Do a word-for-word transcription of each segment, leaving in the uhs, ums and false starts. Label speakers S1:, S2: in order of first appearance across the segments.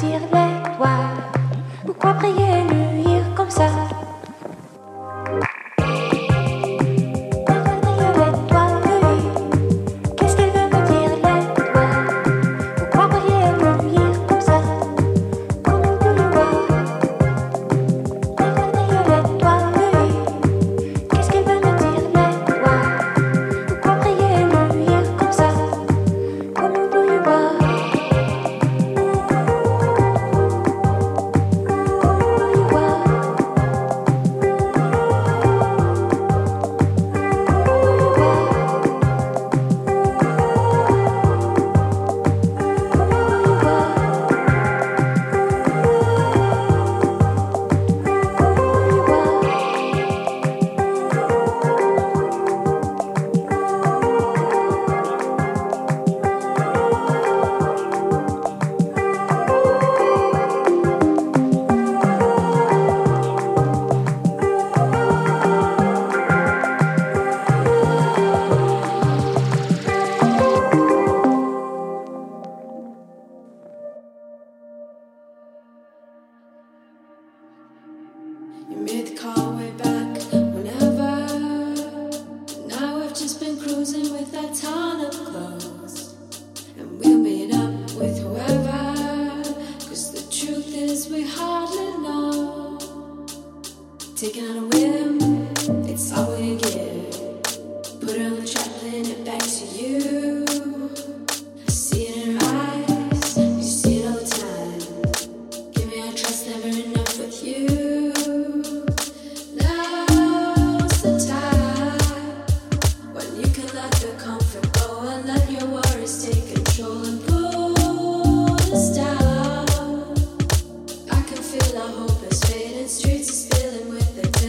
S1: tire les doigts? Pourquoi prier, nuire comme ça?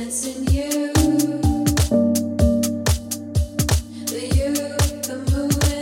S2: The youth, the moon.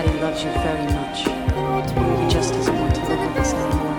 S2: Daddy loves you very much. He just doesn't want to live with us anymore.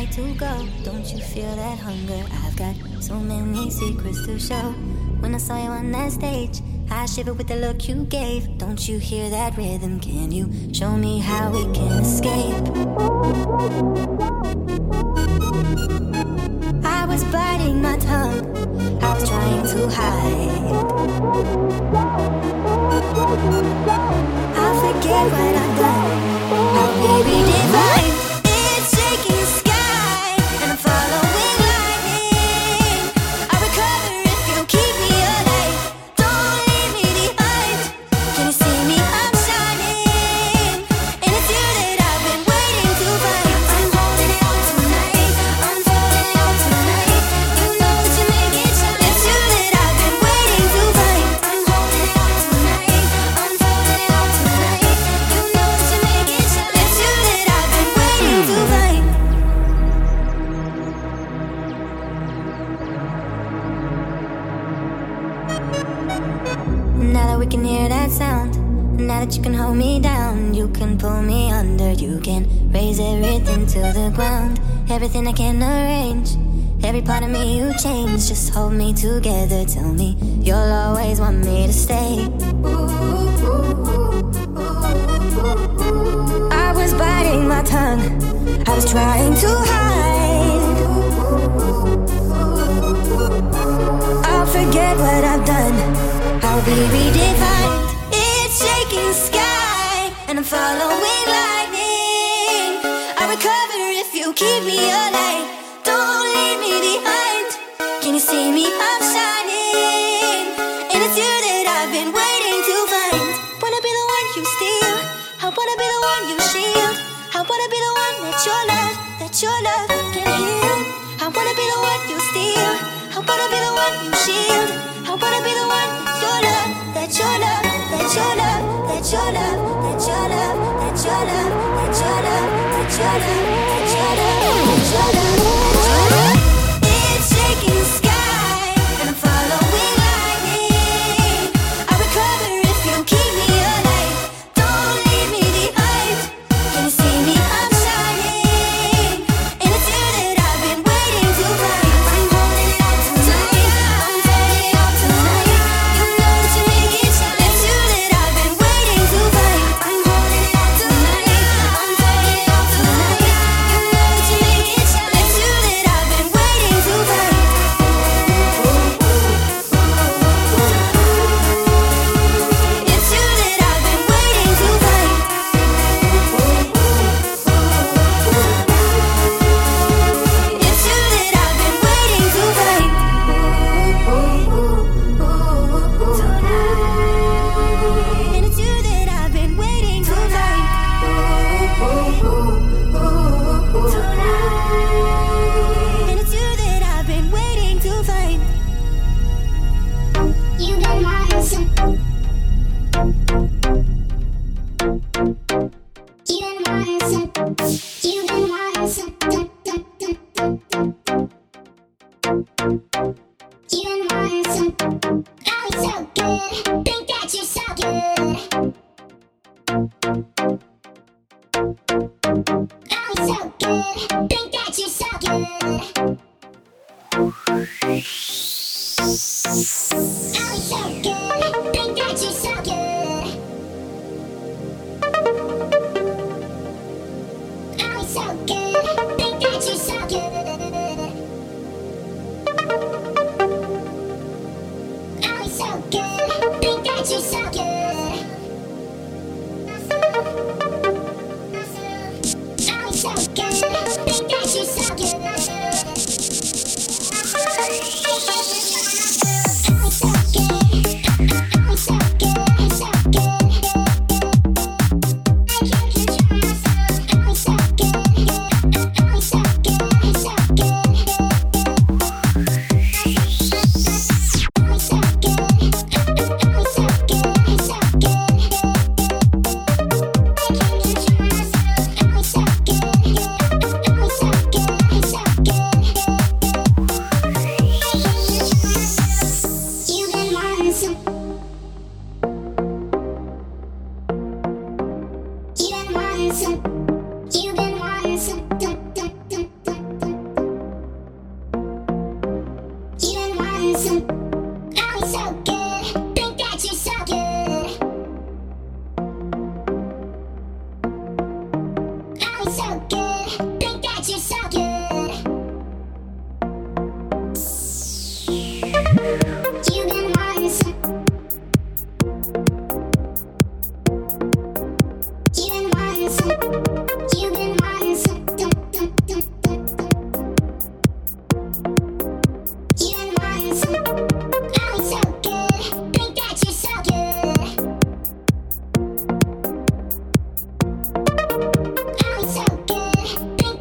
S1: right to go. Don't you feel that hunger? I've got so many secrets to show. When I saw you on that stage, I shivered with the look you gave. Don't you hear that rhythm? Can you show me how we can escape? I was biting my tongue, I was trying to hide. I'll forget what I've done, I'll be redefined. It's shaking the sky, and I'm following lightning. I'll recover if you keep me alive. Don't leave me behind. Can you see me? I'm shining, and it's you that I've been waiting to find. I'm holding on tonight, I'm holding on tonight. You know that you make it shine. It's you that I've been waiting to find. I'm holding on tonight, I'm holding on tonight. You know that you make it shine. It's you that I've been waiting to find. Now that we can hear that sound, now that you can hold me down, you can pull me under, you can raise everything to the ground. Everything I can arrange, every part of me you change. Just hold me together, tell me you'll always want me to stay. I was biting my tongue, I was trying to hide. I'll forget what I've done, I'll be redefined. It's shaking the sky, and I'm following lightning. I recover if you keep me alive. Don't leave me behind. Can you see me? I'm shining, and it's you that I've been waiting to find. Wanna be the one you steal, I wanna be the one you shield. I wanna be the one that your love, that your love can heal. I wanna be the one you steal, I wanna be the one you shield. I wanna be the one that your love, that your love, that your love, that your love, that your love, that your love, that your love, that your love, that your love, that your love, that your love. It's shaking the sky, and I'm following lightning. I recover if you keep me alive. Don't leave me behind. Can you see me? I'm shining, and it's you that I've been waiting to find. I'm holding on tonight, I'm holding on tonight. You know that you make it shine. It's you that I've been waiting to find. I'm holding on tonight, I'm holding on tonight. You know that you make it shine. It's you that I've been waiting to find. It's you that I've been waiting to find. It's you that I've been waiting to find. And it's you that I've been waiting to find. And it's you that I've been waiting to find.
S3: You've been wanting some. You've been wanting some. You've been wanting some. Dun, dun, dun, dun, dun, dun. You've been wanting some. Oh, you're so good. Think that you're so good. Oh, you're so good. Think that you're so good. Oh, you're so good. Think that you're so good. Oh, you're so good. Think that you're so good. Oh, you're so good. Think that you're so good. Oh, you're so good. Think that you're so good. You've been wanting some. You've been wanting some. Dun, dun, dun, dun, dun. it's so good. Think that you're so good. You've been wanting some. You've been wanting some. You've been wanting some. Dum, dum, dum, dum, dum. You've been wanting some. Oh, it's so good. Think that you're so good. Oh, it's so good. Think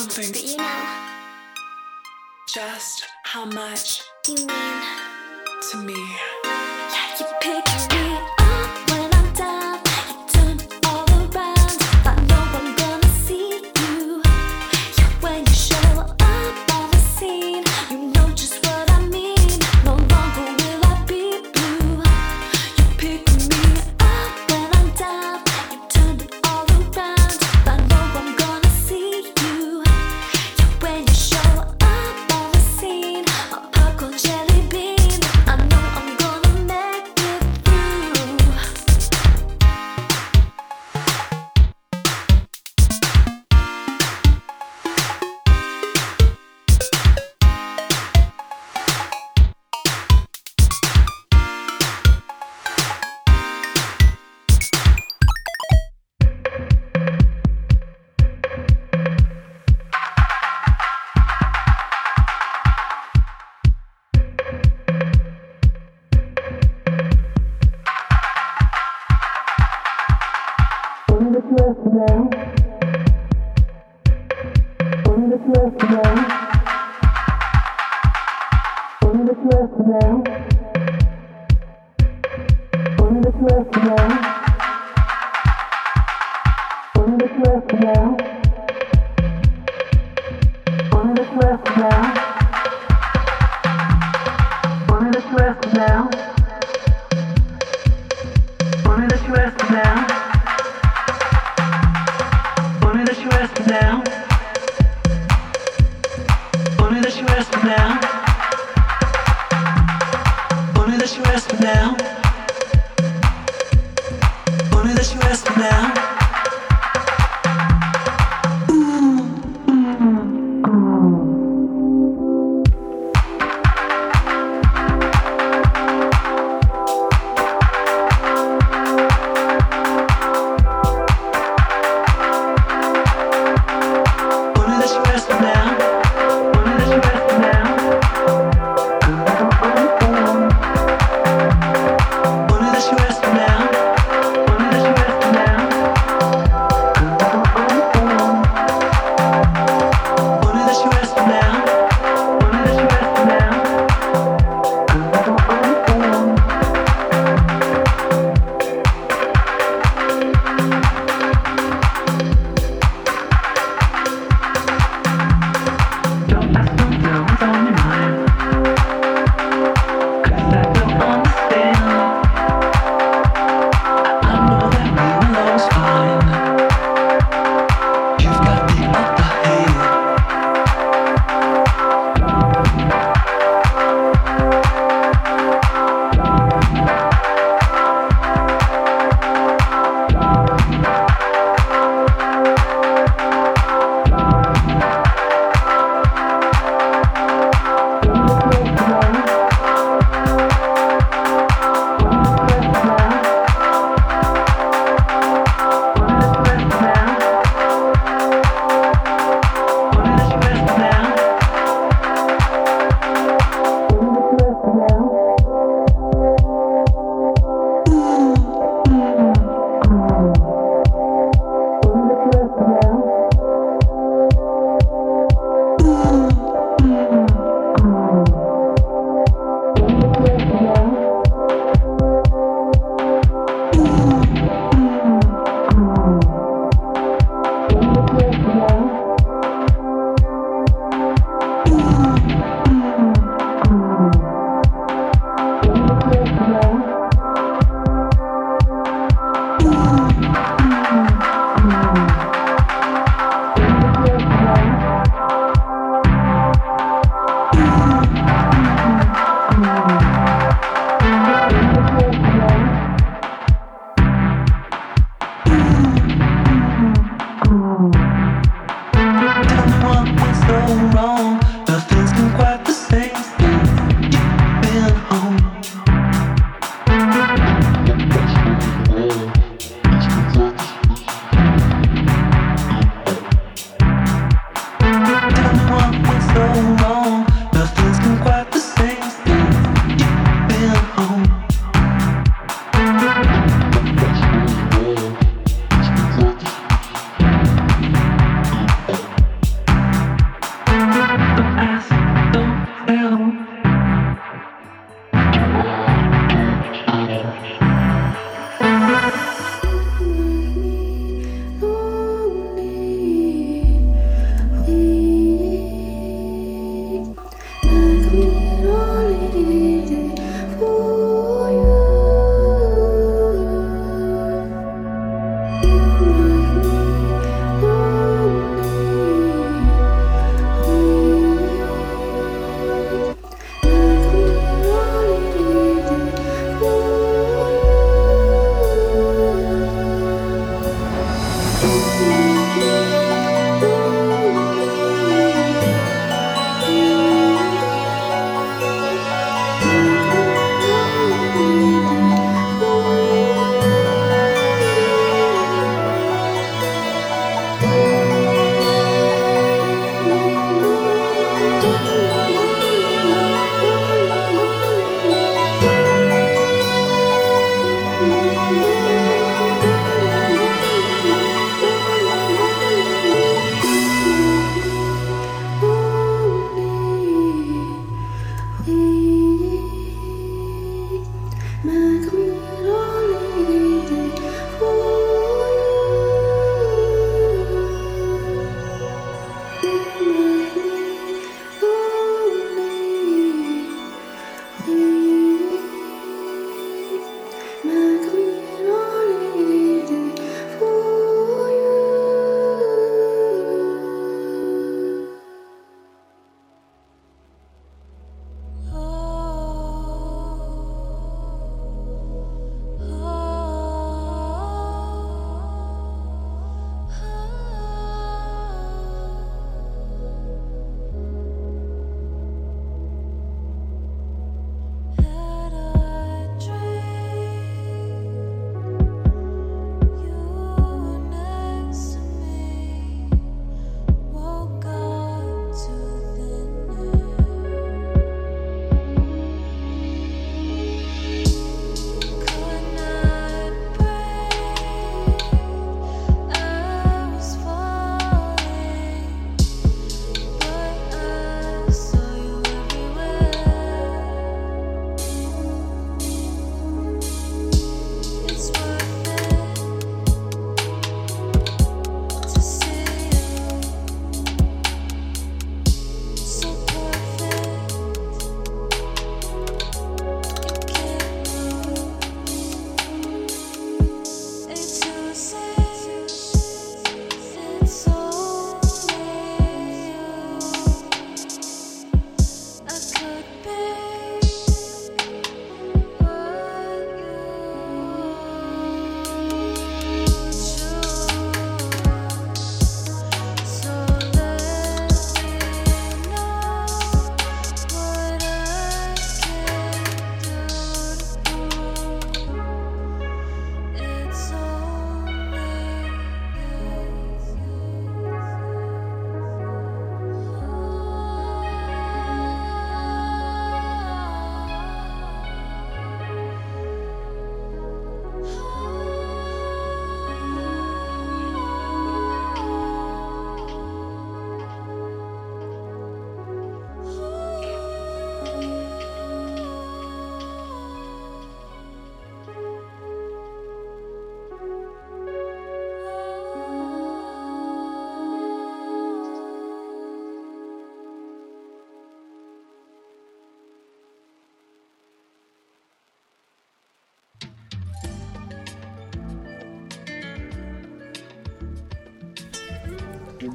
S4: something.
S3: But you know,
S4: Just how much
S3: you mean,
S4: to me?
S3: yeah, you pick me up when I'm down. You turn all around. I know I'm gonna see you. Yeah, when you show up on the scene, you know just what I mean. No longer will I be blue. You pick me up when I'm down. You turn it all around. I know I'm gonna see you. Yeah, when you show up on the scene, a popcorn jelly bean. I know I'm gonna make it through.
S5: Now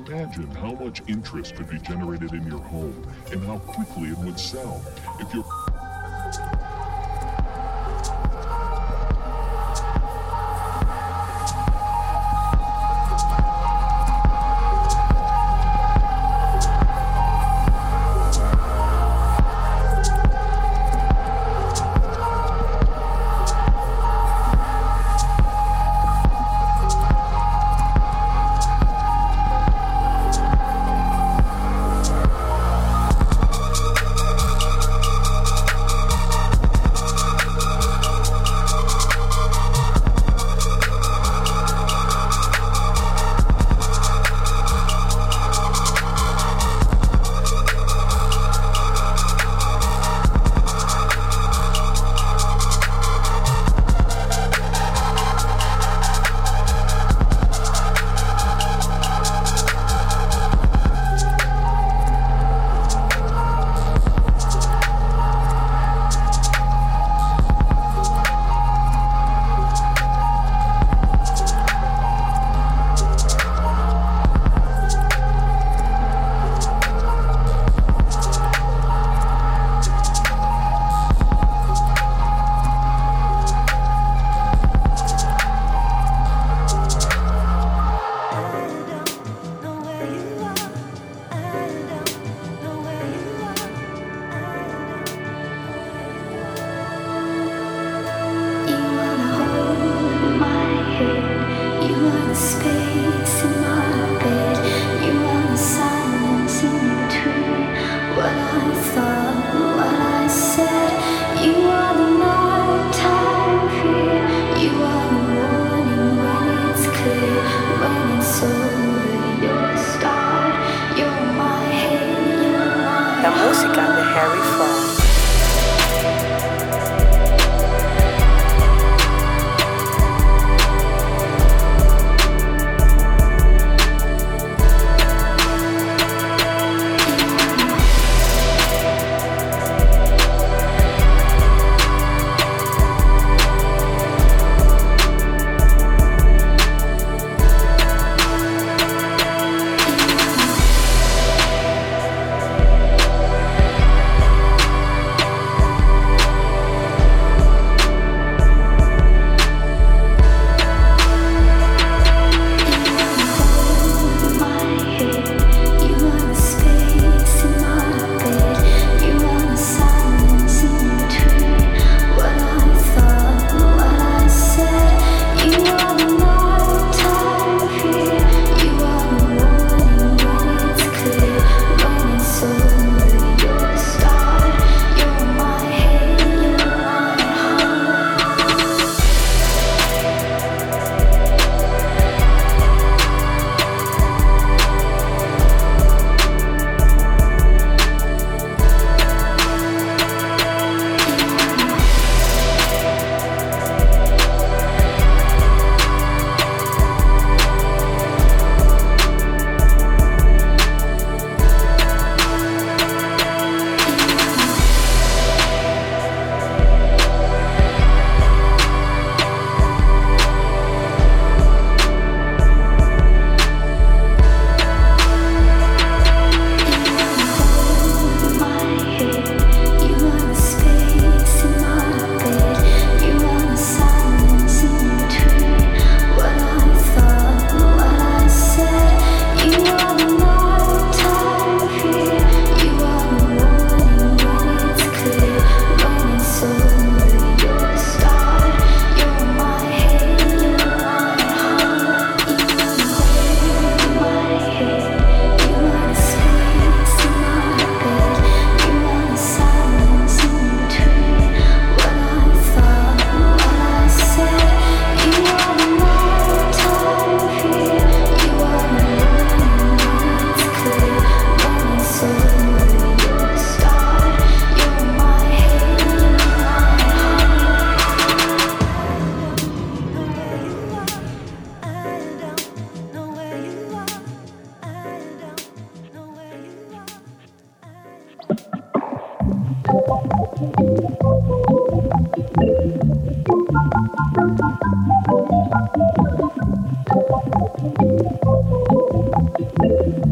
S5: Imagine how much interest could be generated in your home and how quickly it would sell if your
S6: Thank you.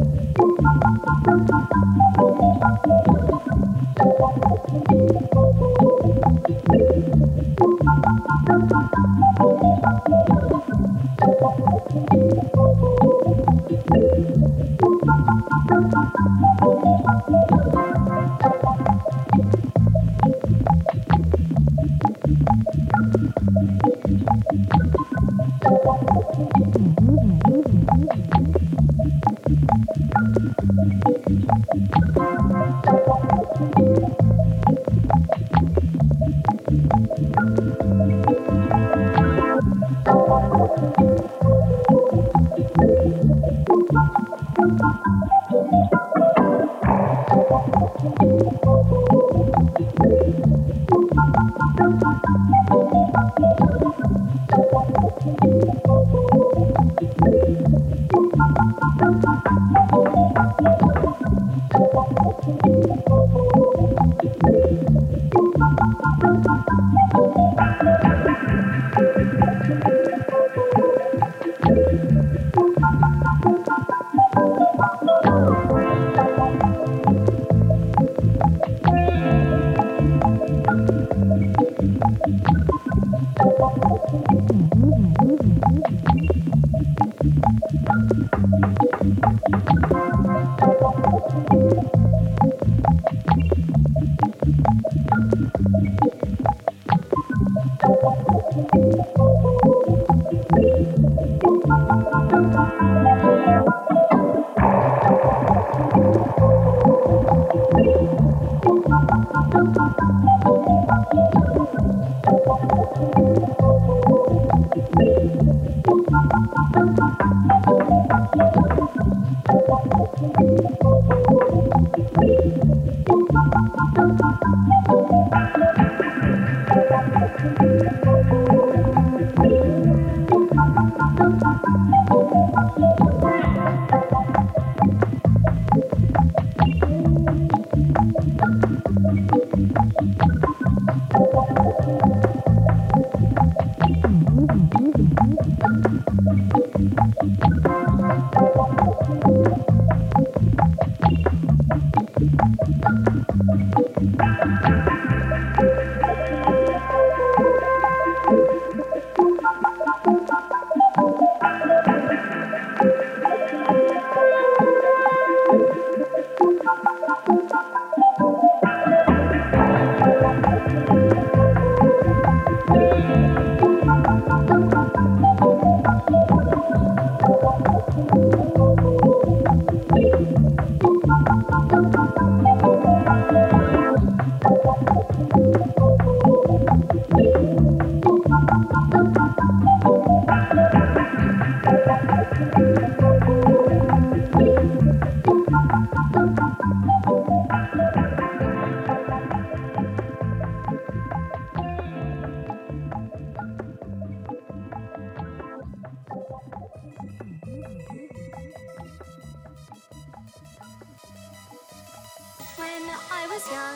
S3: When I was young,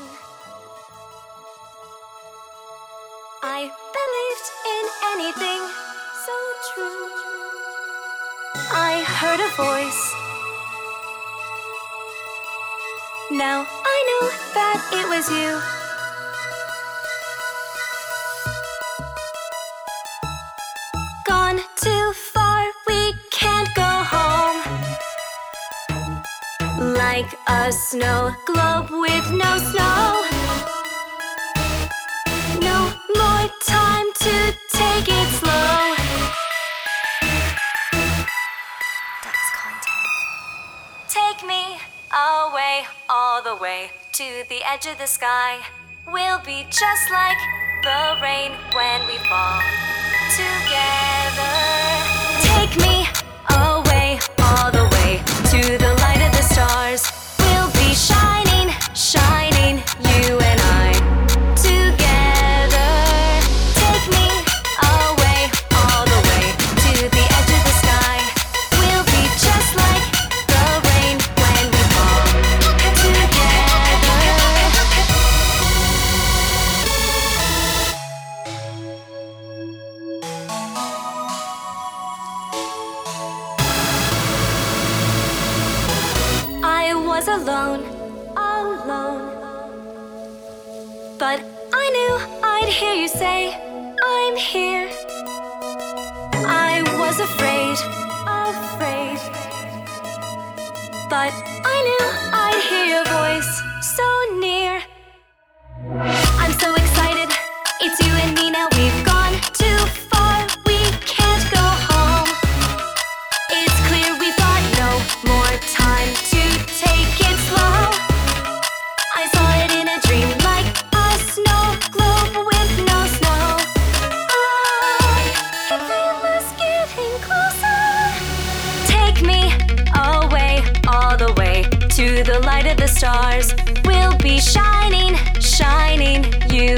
S3: I believed in anything so true. I heard a voice. Now I know that it was you. Gone too far, we can't go home. Like a snow globe with no snow. No more time to take it slow. Ducks contact. Take me away, all the way to the edge of the sky. We'll be just like the rain when we fall together. Take me away, all the way to the light of the stars. We'll be shining, shining, you and I together. Take me away, all the way to the edge of the sky. We'll be just like the rain when we fall together. I was alone, alone. But I knew I'd hear you say, I'm here. I was afraid, afraid. But I knew I'd hear your voice so near. I'm so excited, it's you and me now. We've gone too far, we can't go home. to the light of the stars. We'll be shining, shining you